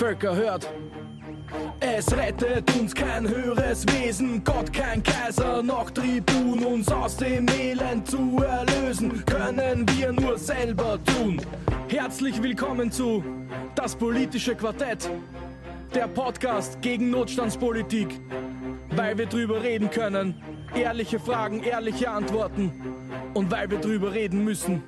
Völker hört. Es rettet uns kein höheres Wesen, Gott kein Kaiser, noch Tribun. Uns aus dem Elend zu erlösen, können wir nur selber tun. Herzlich willkommen zu Das politische Quartett, der Podcast gegen Notstandspolitik. Weil wir drüber reden können, ehrliche Fragen, ehrliche Antworten und weil wir drüber reden müssen.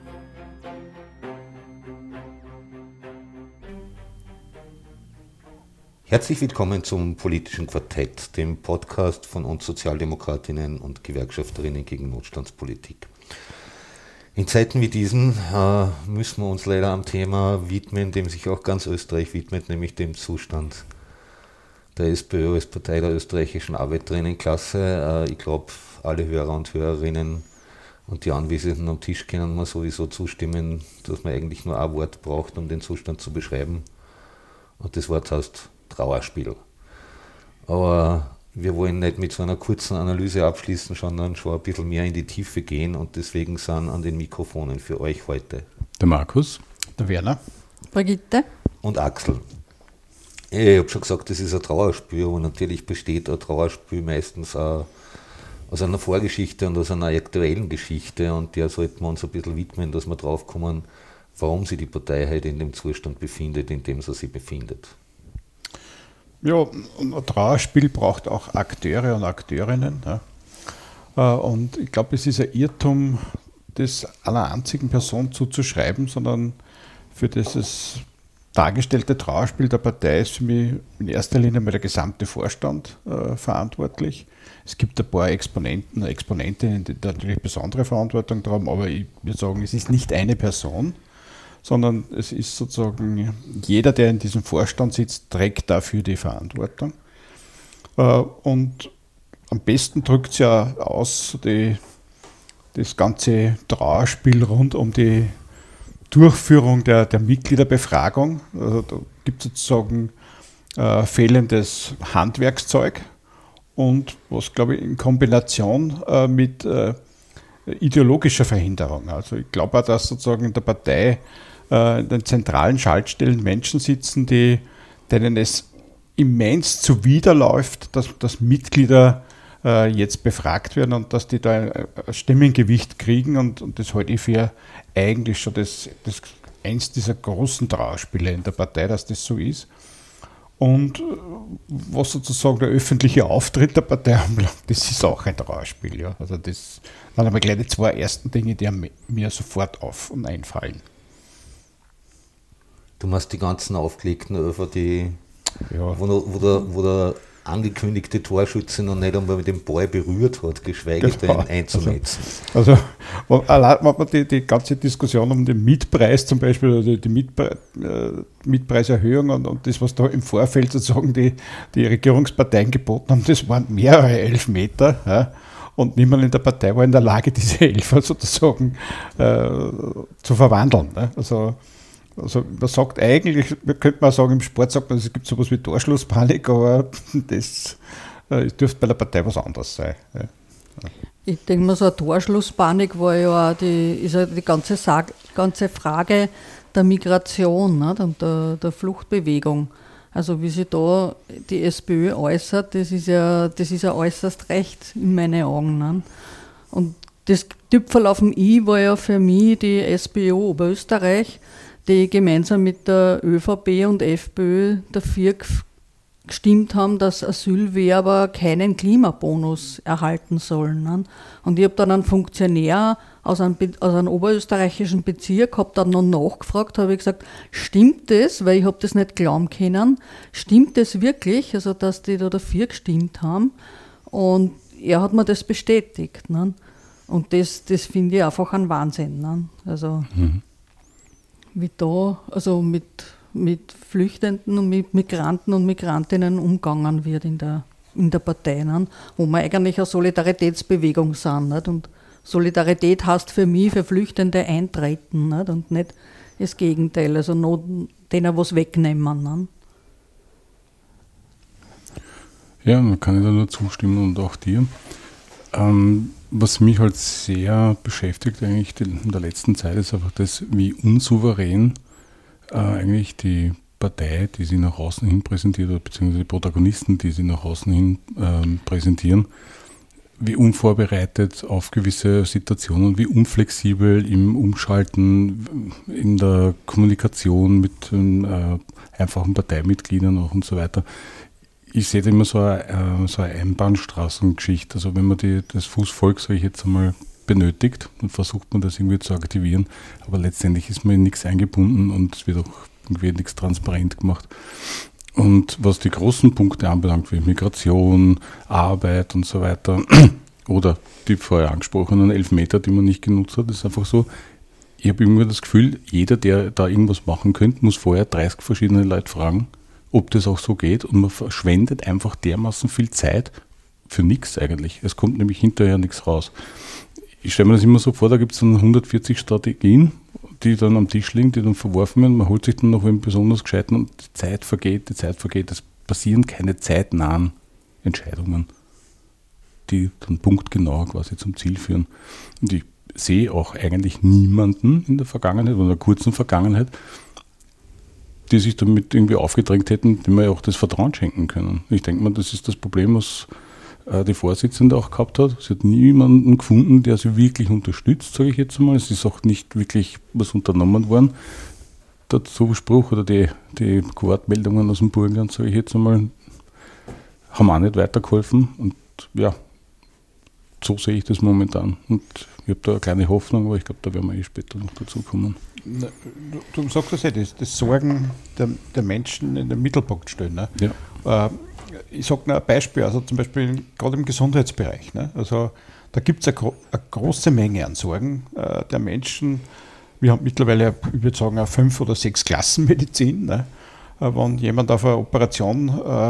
Herzlich willkommen zum Politischen Quartett, dem Podcast von uns Sozialdemokratinnen und Gewerkschafterinnen gegen Notstandspolitik. In Zeiten wie diesen müssen wir uns leider am Thema widmen, dem sich auch ganz Österreich widmet, nämlich dem Zustand der SPÖ als Partei der österreichischen Arbeiterinnenklasse. Ich glaube, alle Hörer und Hörerinnen und die Anwesenden am Tisch können mir sowieso zustimmen, dass man eigentlich nur ein Wort braucht, um den Zustand zu beschreiben. Und das Wort heißt Trauerspiel. Aber wir wollen nicht mit so einer kurzen Analyse abschließen, sondern schon ein bisschen mehr in die Tiefe gehen und deswegen sind an den Mikrofonen für euch heute der Markus, der Werner, Brigitte und Axel. Ich habe schon gesagt, das ist ein Trauerspiel, aber natürlich besteht ein Trauerspiel meistens auch aus einer Vorgeschichte und aus einer aktuellen Geschichte und der sollten wir uns ein bisschen widmen, dass wir drauf kommen, warum sich die Partei heute in dem Zustand befindet, in dem sie sich befindet. Ja, ein Trauerspiel braucht auch Akteure und Akteurinnen. Ja. Und ich glaube, es ist ein Irrtum, das einer einzigen Person zuzuschreiben, sondern für dieses dargestellte Trauerspiel der Partei ist für mich in erster Linie mal der gesamte Vorstand verantwortlich. Es gibt ein paar Exponentinnen, die natürlich besondere Verantwortung haben, aber ich würde sagen, es ist nicht eine Person, sondern es ist sozusagen jeder, der in diesem Vorstand sitzt, trägt dafür die Verantwortung. Und am besten drückt es ja aus das ganze Trauerspiel rund um die Durchführung der Mitgliederbefragung. Also da gibt es sozusagen fehlendes Handwerkszeug und was, glaube ich, in Kombination mit ideologischer Verhinderung. Also ich glaube auch, dass sozusagen in der Partei in den zentralen Schaltstellen Menschen sitzen, denen es immens zuwiderläuft, dass Mitglieder jetzt befragt werden und dass die da ein Stimmengewicht kriegen und das halte ich für eigentlich schon das eins dieser großen Trauerspiele in der Partei, dass das so ist. Und was sozusagen der öffentliche Auftritt der Partei anbelangt, das ist auch ein Trauerspiel. Ja. Also das waren aber gleich die zwei ersten Dinge, die mir sofort auf und einfallen. Du machst die ganzen aufgelegten Öfer, ja. wo der angekündigte Torschütze noch nicht einmal mit dem Ball berührt hat, geschweige denn einzunetzen. Also allein wenn man die ganze Diskussion um den Mietpreis zum Beispiel, oder die Mietpreiserhöhung und das, was da im Vorfeld sozusagen die Regierungsparteien geboten haben, das waren mehrere Elfmeter. Ja. Und niemand in der Partei war in der Lage, diese Elfer sozusagen zu verwandeln. Ne? Also man sagt eigentlich, könnte man sagen, im Sport sagt man, es gibt sowas wie Torschlusspanik, aber das dürfte bei der Partei was anderes sein. Ja. Ich denke mal, so eine Torschlusspanik war ja auch die ganze Frage der Migration, nicht? Und der Fluchtbewegung. Also wie sich da die SPÖ äußert, das ist ja äußerst recht in meinen Augen. Nicht? Und das Tüpferl auf dem I war ja für mich die SPÖ Oberösterreich, die gemeinsam mit der ÖVP und FPÖ dafür gestimmt haben, dass Asylwerber keinen Klimabonus erhalten sollen. Ne? Und ich habe dann einen Funktionär aus einem oberösterreichischen Bezirk, habe dann noch nachgefragt, habe gesagt, stimmt das, weil ich habe das nicht glauben können, stimmt das wirklich, also dass die da dafür gestimmt haben? Und er hat mir das bestätigt. Ne? Und das finde ich einfach ein Wahnsinn. Ne? Also wie da also mit Flüchtenden und mit Migranten und Migrantinnen umgegangen wird in der Partei, ne? Wo wir eigentlich eine Solidaritätsbewegung sind. Nicht? Und Solidarität heißt für mich, für Flüchtende eintreten, nicht? Und nicht das Gegenteil, also denen was wegnehmen. Ne? Ja, man kann da nur zustimmen und auch dir. Was mich halt sehr beschäftigt eigentlich in der letzten Zeit ist einfach das, wie unsouverän eigentlich die Partei, die sie nach außen hin präsentiert, oder beziehungsweise die Protagonisten, die sie nach außen hin präsentieren, wie unvorbereitet auf gewisse Situationen, wie unflexibel im Umschalten, in der Kommunikation mit einfachen Parteimitgliedern auch und so weiter. Ich sehe da immer so eine Einbahnstraßengeschichte. Also wenn man das Fußvolk, sage ich jetzt einmal, benötigt, dann versucht man das irgendwie zu aktivieren, aber letztendlich ist man in nichts eingebunden und es wird auch irgendwie nichts transparent gemacht. Und was die großen Punkte anbelangt, wie Migration, Arbeit und so weiter, oder die vorher angesprochenen Elfmeter, die man nicht genutzt hat, ist einfach so, ich habe irgendwie das Gefühl, jeder, der da irgendwas machen könnte, muss vorher 30 verschiedene Leute fragen, ob das auch so geht, und man verschwendet einfach dermaßen viel Zeit für nichts eigentlich. Es kommt nämlich hinterher nichts raus. Ich stelle mir das immer so vor, da gibt es dann 140 Strategien, die dann am Tisch liegen, die dann verworfen werden. Man holt sich dann noch einen besonders gescheiten und die Zeit vergeht. Es passieren keine zeitnahen Entscheidungen, die dann punktgenau quasi zum Ziel führen. Und ich sehe auch eigentlich niemanden in der Vergangenheit oder in der kurzen Vergangenheit, die sich damit irgendwie aufgedrängt hätten, dem wir ja auch das Vertrauen schenken können. Ich denke mal, das ist das Problem, was die Vorsitzende auch gehabt hat. Sie hat niemanden gefunden, der sie wirklich unterstützt, sage ich jetzt mal. Es ist auch nicht wirklich was unternommen worden. Der Zuspruch oder die Wortmeldungen aus dem Burgenland, sage ich jetzt einmal, haben auch nicht weitergeholfen. Und ja, so sehe ich das momentan. Und ich habe da eine kleine Hoffnung, aber ich glaube, da werden wir später noch dazu kommen. Du sagst das ja, das Sorgen der Menschen in den Mittelpunkt stellen. Ne? Ja. Ich sage noch ein Beispiel, also zum Beispiel gerade im Gesundheitsbereich. Ne? Also da gibt es eine große Menge an Sorgen der Menschen. Wir haben mittlerweile, ich würde sagen, eine 5 oder 6 Klassen Medizin. Ne? Wenn jemand auf eine Operation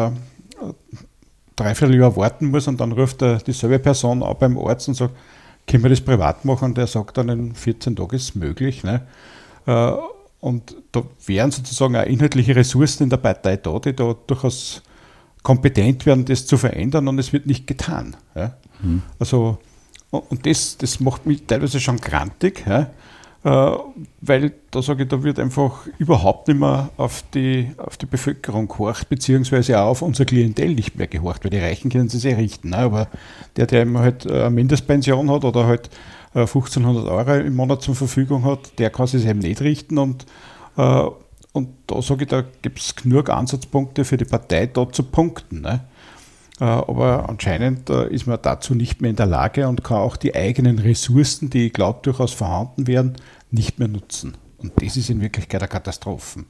3/4 Jahr warten muss und dann ruft dieselbe Person auch beim Arzt und sagt, können wir das privat machen? Und der sagt dann, in 14 Tagen ist es möglich. Ne? Und da wären sozusagen auch inhaltliche Ressourcen in der Partei da, die da durchaus kompetent werden, das zu verändern, und es wird nicht getan. Ja? Also, und das macht mich teilweise schon grantig, ja? Weil da sage ich, da wird einfach überhaupt nicht mehr auf die Bevölkerung gehorcht, beziehungsweise auch auf unser Klientel nicht mehr gehorcht, weil die Reichen können sich sehr richten. Ne? Aber der immer halt eine Mindestpension hat oder halt 1.500 Euro im Monat zur Verfügung hat, der kann sich eben nicht richten, und da sage ich, da gibt es genug Ansatzpunkte für die Partei, da zu punkten. Ne? Aber anscheinend ist man dazu nicht mehr in der Lage und kann auch die eigenen Ressourcen, die ich glaube durchaus vorhanden wären, nicht mehr nutzen. Und das ist in Wirklichkeit eine Katastrophe.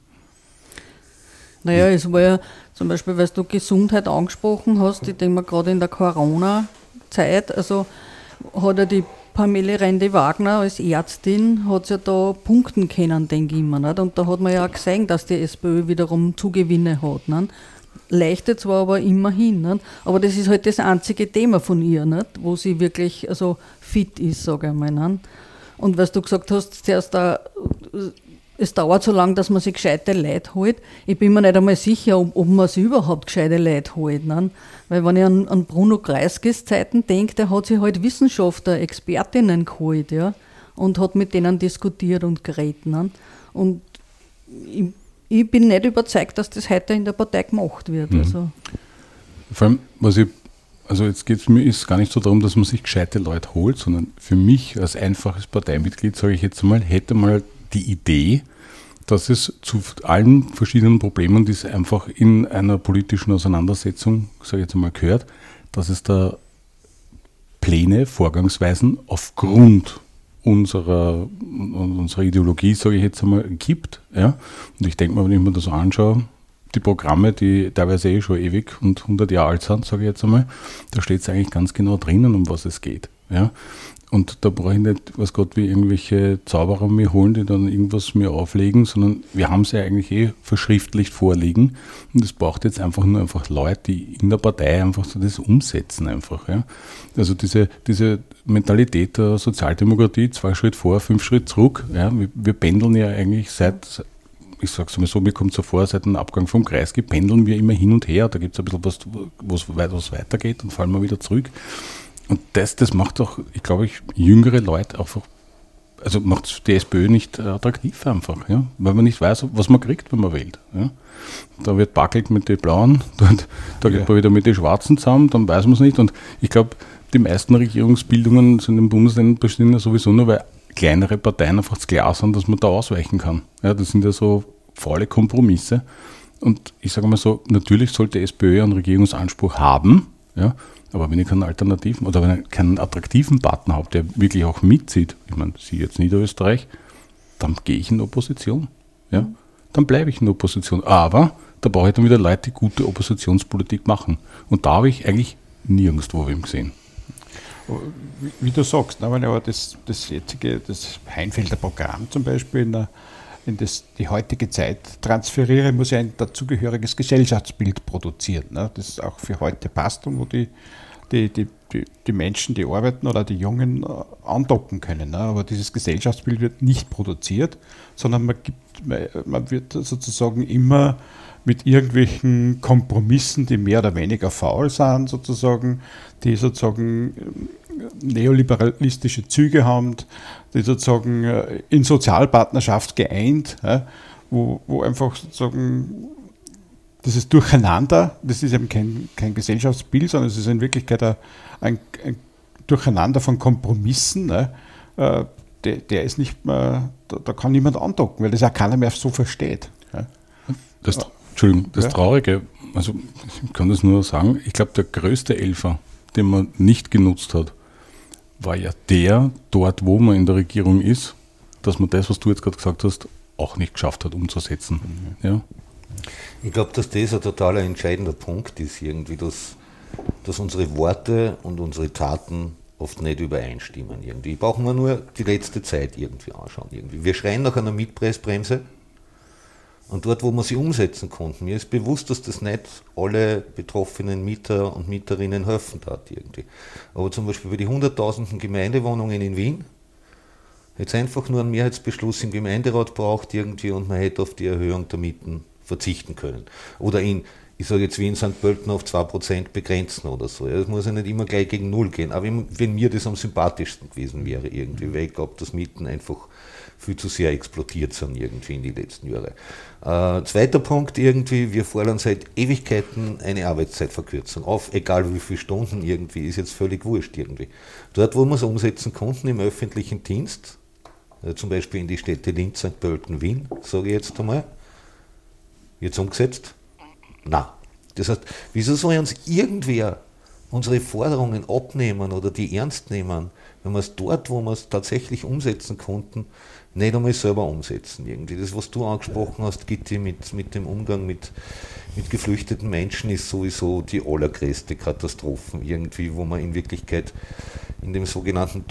Naja, es war ja zum Beispiel, weil du Gesundheit angesprochen hast, ich denke mal gerade in der Corona-Zeit, also hat ja die Pamela Rendi-Wagner als Ärztin hat ja da punkten können, denke ich immer. Nicht? Und da hat man ja auch gesehen, dass die SPÖ wiederum Zugewinne hat. Nicht? Leichte zwar, aber immerhin. Nicht? Aber das ist halt das einzige Thema von ihr, nicht? Wo sie wirklich also fit ist, sage ich mal. Nicht? Und was du gesagt hast, zuerst es dauert so lange, dass man sich gescheite Leute holt. Ich bin mir nicht einmal sicher, ob man sich überhaupt gescheite Leute holt. Nicht? Weil wenn ich an Bruno Kreiskes Zeiten denke, der hat sich halt Wissenschaftler, Expertinnen geholt, ja, und hat mit denen diskutiert und geredet. Nicht? Und ich bin nicht überzeugt, dass das heute in der Partei gemacht wird. Mhm. Also. Vor allem, jetzt geht es mir ist gar nicht so darum, dass man sich gescheite Leute holt, sondern für mich als einfaches Parteimitglied, sage ich jetzt mal, hätte mal die Idee, dass es zu allen verschiedenen Problemen, die es einfach in einer politischen Auseinandersetzung, sage ich jetzt mal, gehört, dass es da Pläne, Vorgangsweisen aufgrund unserer Ideologie, sage ich jetzt einmal, gibt. Ja? Und ich denke mal, wenn ich mir das anschaue, die Programme, die teilweise schon ewig und 100 Jahre alt sind, sage ich jetzt einmal, da steht es eigentlich ganz genau drinnen, um was es geht. Ja? Und da brauche ich nicht, was Gott, wie irgendwelche Zauberer mir holen, die dann irgendwas mir auflegen, sondern wir haben es ja eigentlich verschriftlicht vorliegen. Und es braucht jetzt einfach Leute, die in der Partei einfach so das umsetzen einfach. Ja. Also diese Mentalität der Sozialdemokratie, 2 Schritt vor, 5 Schritt zurück. Ja. Wir pendeln ja eigentlich seit, ich sage es mal so, mir kommt so vor, seit dem Abgang vom Kreisky pendeln wir immer hin und her. Da gibt es ein bisschen was weitergeht und fallen wir wieder zurück. Und das macht auch, ich glaube, jüngere Leute einfach also macht die SPÖ nicht attraktiv einfach, ja? Weil man nicht weiß, was man kriegt, wenn man wählt. Ja? Da wird backelt mit den Blauen, da geht man wieder mit den Schwarzen zusammen, dann weiß man es nicht. Und ich glaube, die meisten Regierungsbildungen in den Bundesländern bestehen ja sowieso nur, weil kleinere Parteien einfach das klar sind, dass man da ausweichen kann. Ja, das sind ja so faule Kompromisse. Und ich sage mal so, natürlich sollte die SPÖ einen Regierungsanspruch haben, ja, aber wenn ich keinen Alternativen oder wenn ich keinen attraktiven Partner habe, der wirklich auch mitzieht, ich meine, Sie jetzt Niederösterreich, dann gehe ich in Opposition. Ja? Dann bleibe ich in Opposition. Aber da brauche ich dann wieder Leute, die gute Oppositionspolitik machen. Und da habe ich eigentlich nirgendwo wem gesehen. Wie du sagst, wenn ich aber das Heinfelder Programm zum Beispiel in die heutige Zeit transferiere, muss ich ein dazugehöriges Gesellschaftsbild produzieren, ne, das auch für heute passt und wo die Menschen, die arbeiten oder die Jungen andocken können. Ne. Aber dieses Gesellschaftsbild wird nicht produziert, sondern man wird sozusagen immer mit irgendwelchen Kompromissen, die mehr oder weniger faul sind, sozusagen, die sozusagen neoliberalistische Züge haben, die sozusagen in Sozialpartnerschaft geeint, wo einfach sozusagen dieses Durcheinander, das ist eben kein Gesellschaftsbild, sondern es ist in Wirklichkeit ein Durcheinander von Kompromissen, der ist nicht mehr, da kann niemand andocken, weil das auch keiner mehr so versteht. Das Traurige, also ich kann das nur sagen, ich glaube, der größte Elfer, den man nicht genutzt hat, war ja der dort, wo man in der Regierung ist, dass man das, was du jetzt gerade gesagt hast, auch nicht geschafft hat umzusetzen. Mhm. Ja? Ich glaube, dass das ein total entscheidender Punkt ist, irgendwie, dass unsere Worte und unsere Taten oft nicht übereinstimmen. Irgendwie. Brauchen wir nur die letzte Zeit irgendwie anschauen. Irgendwie. Wir schreien nach einer Mietpreisbremse. Und dort, wo wir sie umsetzen konnten, mir ist bewusst, dass das nicht alle betroffenen Mieter und Mieterinnen helfen hat irgendwie. Aber zum Beispiel bei den 100.000 Gemeindewohnungen in Wien jetzt einfach nur einen Mehrheitsbeschluss im Gemeinderat braucht irgendwie und man hätte auf die Erhöhung der Mieten verzichten können. Oder ich sage jetzt wie in St. Pölten auf 2% begrenzen oder so. Ja, das muss ja nicht immer gleich gegen Null gehen. Aber wenn mir das am sympathischsten gewesen wäre irgendwie, weil ich glaube, dass Mieten einfach viel zu sehr explodiert sind irgendwie in die letzten Jahre. Zweiter Punkt irgendwie, wir fordern seit Ewigkeiten eine Arbeitszeitverkürzung auf, egal wie viele Stunden irgendwie, ist jetzt völlig wurscht irgendwie. Dort, wo wir es umsetzen konnten im öffentlichen Dienst, zum Beispiel in die Städte Linz, St. Pölten, Wien, sage ich jetzt einmal, wird es umgesetzt? Nein. Das heißt, wieso soll uns irgendwer unsere Forderungen abnehmen oder die ernst nehmen, wenn wir es dort, wo wir es tatsächlich umsetzen konnten, nicht einmal selber umsetzen. Irgendwie. Das, was du angesprochen hast, Gitti, mit dem Umgang mit geflüchteten Menschen, ist sowieso die allergrößte Katastrophe irgendwie, wo man in Wirklichkeit in dem sogenannten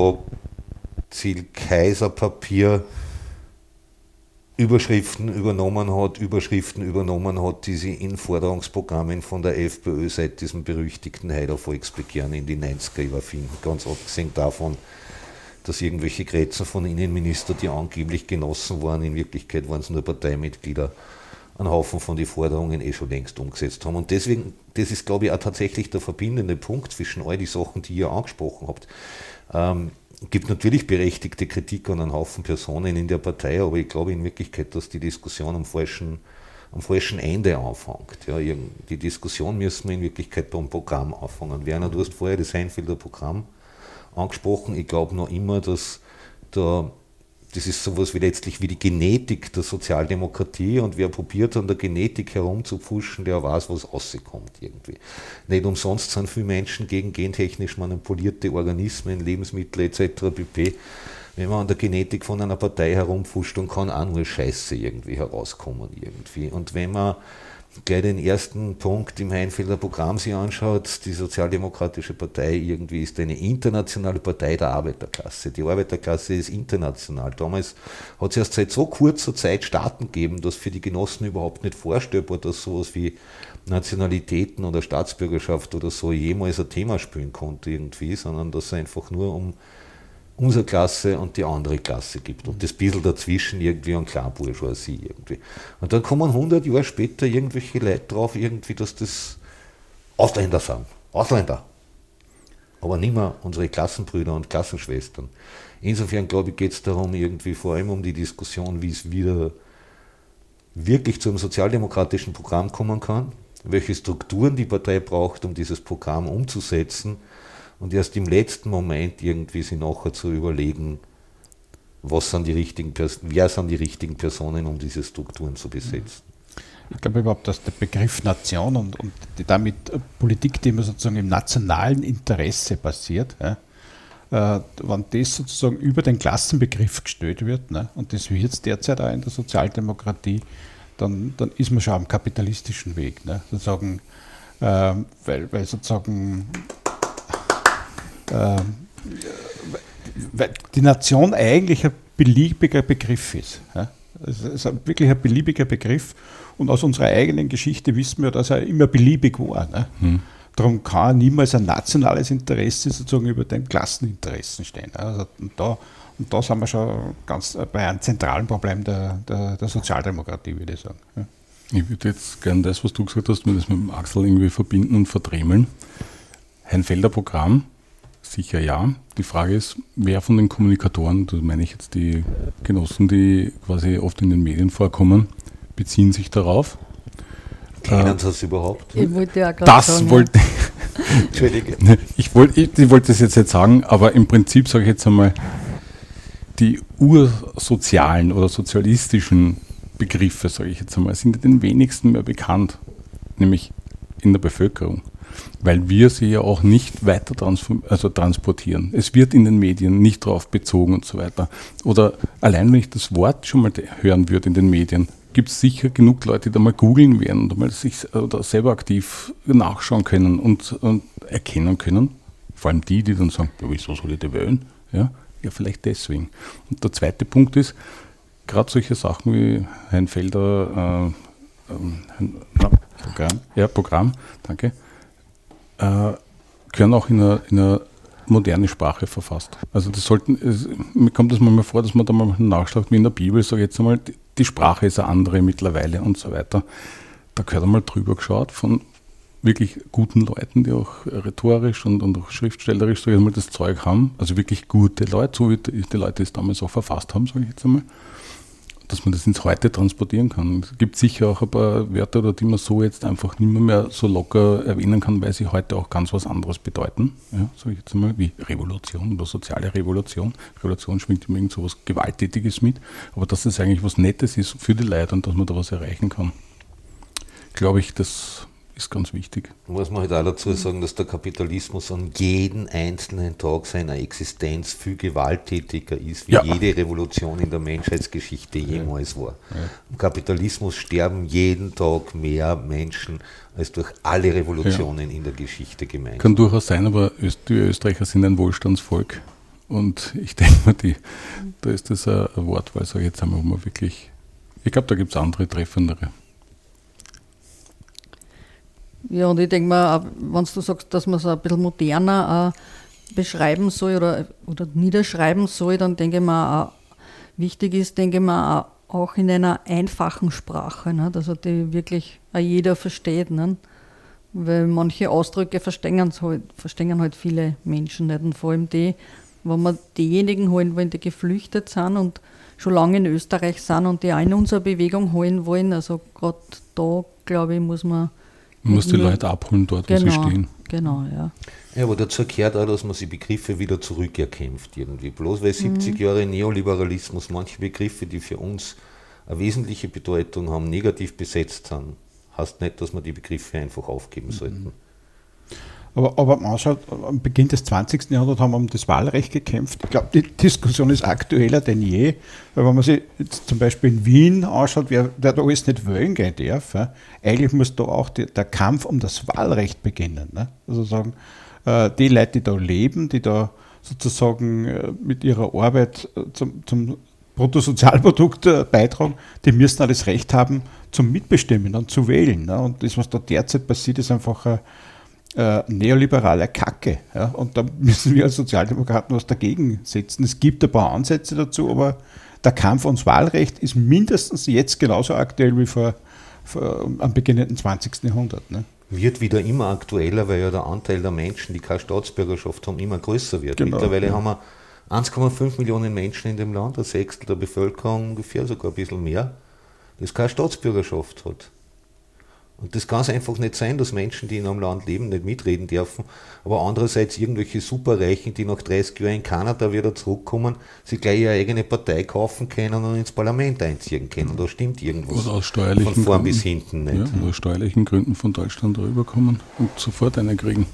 DOSCO-Ziel-Kaiser-Papier Überschriften übernommen hat, die sie in Forderungsprogrammen von der FPÖ seit diesem berüchtigten Haider Volksbegehren in die 90er Jahre finden. Ganz abgesehen davon, dass irgendwelche Grätzen von Innenministern, die angeblich genossen waren, in Wirklichkeit waren es nur Parteimitglieder, einen Haufen von den Forderungen schon längst umgesetzt haben. Und deswegen, das ist, glaube ich, auch tatsächlich der verbindende Punkt zwischen all die Sachen, die ihr angesprochen habt. Gibt natürlich berechtigte Kritik an einen Haufen Personen in der Partei, aber ich glaube in Wirklichkeit, dass die Diskussion am falschen Ende anfängt. Ja, die Diskussion müssen wir in Wirklichkeit beim Programm anfangen. Werner, du hast vorher das Heinfelder Programm angesprochen. Ich glaube noch immer, dass das ist sowas wie letztlich wie die Genetik der Sozialdemokratie und wer probiert an der Genetik herumzupfuschen, der weiß, was rauskommt irgendwie. Nicht umsonst sind viele Menschen gegen gentechnisch manipulierte Organismen, Lebensmittel etc. pp. Wenn man an der Genetik von einer Partei herumpfuscht, dann kann auch nur Scheiße irgendwie herauskommen irgendwie. Und wenn man gleich den ersten Punkt im Heinfelder Programm sich anschaut, die Sozialdemokratische Partei irgendwie ist eine internationale Partei der Arbeiterklasse. Die Arbeiterklasse ist international. Damals hat es erst seit so kurzer Zeit Staaten gegeben, dass für die Genossen überhaupt nicht vorstellbar, dass sowas wie Nationalitäten oder Staatsbürgerschaft oder so jemals ein Thema spielen konnte irgendwie, sondern dass es einfach nur um unsere Klasse und die andere Klasse gibt und das bisschen dazwischen irgendwie an Kleinbourgeoisie irgendwie. Und dann kommen 100 Jahre später irgendwelche Leute drauf, irgendwie, dass das Ausländer sind. Ausländer. aber nicht mehr unsere Klassenbrüder und Klassenschwestern. Insofern, glaube ich, geht es darum, irgendwie vor allem um die Diskussion, wie es wieder wirklich zu einem sozialdemokratischen Programm kommen kann, welche Strukturen die Partei braucht, um dieses Programm umzusetzen und erst im letzten Moment irgendwie sich nachher zu überlegen, wer sind die richtigen Personen, um diese Strukturen zu besetzen. Ich glaube überhaupt, dass der Begriff Nation und damit Politik, die immer sozusagen im nationalen Interesse passiert, wenn das sozusagen über den Klassenbegriff gestellt wird, ne, und das wird es derzeit auch in der Sozialdemokratie, dann ist man schon am kapitalistischen Weg. Ne, sozusagen, weil sozusagen weil die Nation eigentlich ein beliebiger Begriff ist. Ja. Es ist wirklich ein beliebiger Begriff und aus unserer eigenen Geschichte wissen wir, dass er immer beliebig war. Ne. Darum kann niemals ein nationales Interesse sozusagen über den Klasseninteressen stehen. Also und da sind wir schon ganz bei einem zentralen Problem der Sozialdemokratie, würde ich sagen. Ja. Ich würde jetzt gerne das, was du gesagt hast, mit dem Axel irgendwie verbinden und verdremeln. Heinfelder Programm, sicher ja. Die Frage ist, wer von den Kommunikatoren, das meine ich jetzt die Genossen, die quasi oft in den Medien vorkommen, beziehen sich darauf. Kennen Sie das überhaupt? Ich wollte ja gerade sagen. Entschuldige. Ich wollte das jetzt nicht sagen, aber im Prinzip sage ich jetzt einmal, die ursozialen oder sozialistischen Begriffe, sage ich jetzt einmal, sind den wenigsten mehr bekannt, nämlich in der Bevölkerung, weil wir sie ja auch nicht weiter transportieren. Es wird in den Medien nicht darauf bezogen und so weiter. Oder allein, wenn ich das Wort schon mal hören würde in den Medien, gibt es sicher genug Leute, die da mal googeln werden und mal sich oder selber aktiv nachschauen können und erkennen können. Vor allem die dann sagen, ja, wieso soll ich die wählen? Ja, vielleicht deswegen. Und der zweite Punkt ist, gerade solche Sachen wie Heinfelder Programm, danke, können auch in einer moderne Sprache verfasst. Also mir kommt das manchmal vor, dass man da mal nachschlägt, wie in der Bibel, sage ich jetzt einmal, die Sprache ist eine andere mittlerweile und so weiter. Da gehört einmal drüber geschaut von wirklich guten Leuten, die auch rhetorisch und auch schriftstellerisch, sage ich mal, das Zeug haben. Also wirklich gute Leute, so wie die Leute es damals auch verfasst haben, sage ich jetzt einmal. Dass man das ins Heute transportieren kann. Es gibt sicher auch ein paar Wörter, die man so jetzt einfach nicht mehr so locker erwähnen kann, weil sie heute auch ganz was anderes bedeuten. Ja, sage ich jetzt einmal, wie Revolution oder soziale Revolution. Revolution schwingt immer irgend so was Gewalttätiges mit, aber dass das eigentlich was Nettes ist für die Leute und dass man da was erreichen kann. Glaube ich, das ist ganz wichtig. Muss man halt auch dazu sagen, dass der Kapitalismus an jeden einzelnen Tag seiner Existenz viel gewalttätiger ist, wie jede Revolution in der Menschheitsgeschichte jemals war. Ja. Im Kapitalismus sterben jeden Tag mehr Menschen als durch alle Revolutionen in der Geschichte gemeinsam. Kann durchaus sein, aber die Österreicher sind ein Wohlstandsvolk und ich denke mal, da ist das ein Wortwahl, sage ich jetzt einmal, wo man wirklich, ich glaube, da gibt es andere, treffendere. Ja, und ich denke mal, wenn du sagst, dass man es ein bisschen moderner beschreiben soll oder niederschreiben soll, dann denke ich mal, wichtig ist, denke ich mal, auch in einer einfachen Sprache, ne? Also die wirklich jeder versteht. Ne? Weil manche Ausdrücke verstehen halt viele Menschen nicht. Und vor allem wenn wir diejenigen holen wollen, die geflüchtet sind und schon lange in Österreich sind und die auch in unsere Bewegung holen wollen, also gerade da, glaube ich, muss man die Leute abholen dort, wo sie stehen. Genau, ja. Ja, aber dazu gehört auch, dass man die Begriffe wieder zurückerkämpft irgendwie. Bloß weil 70 Jahre Neoliberalismus manche Begriffe, die für uns eine wesentliche Bedeutung haben, negativ besetzt sind, heißt nicht, dass wir die Begriffe einfach aufgeben sollten. Aber man schaut, am Beginn des 20. Jahrhunderts haben wir um das Wahlrecht gekämpft. Ich glaube, die Diskussion ist aktueller denn je, weil wenn man sich jetzt zum Beispiel in Wien anschaut, wer da alles nicht wählen gehen darf, eigentlich muss da auch der Kampf um das Wahlrecht beginnen. Ne? Also sagen, die Leute, die da leben, die da sozusagen mit ihrer Arbeit zum Bruttosozialprodukt beitragen, die müssen auch das Recht haben, zum Mitbestimmen und zu wählen. Ne? Und das, was da derzeit passiert, ist einfach neoliberale Kacke. Ja? Und da müssen wir als Sozialdemokraten was dagegen setzen. Es gibt ein paar Ansätze dazu, aber der Kampf ums Wahlrecht ist mindestens jetzt genauso aktuell wie vor am beginnenden 20. Jahrhundert. Ne? wird wieder immer aktueller, weil ja der Anteil der Menschen, die keine Staatsbürgerschaft haben, immer größer wird. Genau, Mittlerweile haben wir 1,5 Millionen Menschen in dem Land, ein Sechstel der Bevölkerung, ungefähr sogar ein bisschen mehr, das keine Staatsbürgerschaft hat. Und das kann es einfach nicht sein, dass Menschen, die in einem Land leben, nicht mitreden dürfen, aber andererseits irgendwelche Superreichen, die nach 30 Jahren in Kanada wieder zurückkommen, sich gleich ihre eigene Partei kaufen können und ins Parlament einziehen können. Da stimmt irgendwas Oder aus steuerlichen von vorn Gründen, bis hinten nicht. Ja, oder aus steuerlichen Gründen von Deutschland rüberkommen und sofort eine kriegen.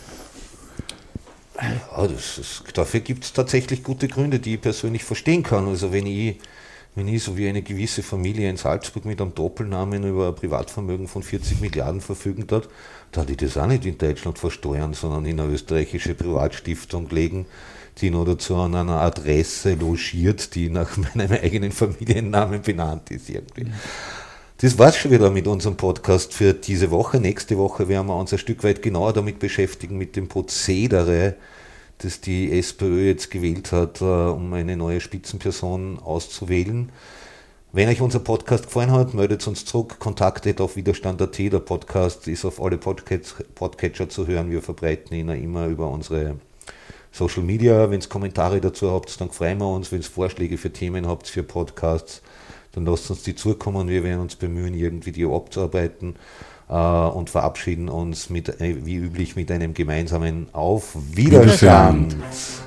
Ja, dafür gibt es tatsächlich gute Gründe, die ich persönlich verstehen kann. Also wenn ich so wie eine gewisse Familie in Salzburg mit einem Doppelnamen über ein Privatvermögen von 40 Milliarden verfügen hat, da die das auch nicht in Deutschland versteuern, sondern in eine österreichische Privatstiftung legen, die noch dazu an einer Adresse logiert, die nach meinem eigenen Familiennamen benannt ist irgendwie. Das war's schon wieder mit unserem Podcast für diese Woche. Nächste Woche werden wir uns ein Stück weit genauer damit beschäftigen, mit dem Prozedere, das die SPÖ jetzt gewählt hat, um eine neue Spitzenperson auszuwählen. Wenn euch unser Podcast gefallen hat, meldet uns zurück, kontaktet auf Widerstand.at. Der Podcast ist auf alle Podcatcher zu hören. Wir verbreiten ihn immer über unsere Social Media. Wenn ihr Kommentare dazu habt, dann freuen wir uns. Wenn ihr Vorschläge für Themen habt, für Podcasts, dann lasst uns die zukommen und wir werden uns bemühen, irgendwie die abzuarbeiten. Und verabschieden uns wie üblich mit einem gemeinsamen Auf Widerstand.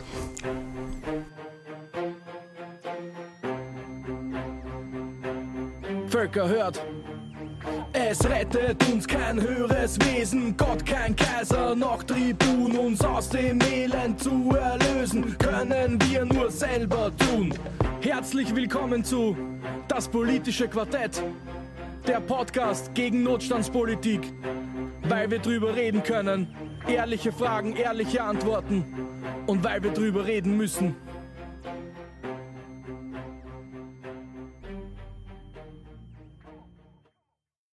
Völker hört, es rettet uns kein höheres Wesen, Gott kein Kaiser, noch Tribun, uns aus dem Elend zu erlösen, können wir nur selber tun. Herzlich willkommen zu Das politische Quartett. Der Podcast gegen Notstandspolitik, weil wir drüber reden können, ehrliche Fragen, ehrliche Antworten und weil wir drüber reden müssen.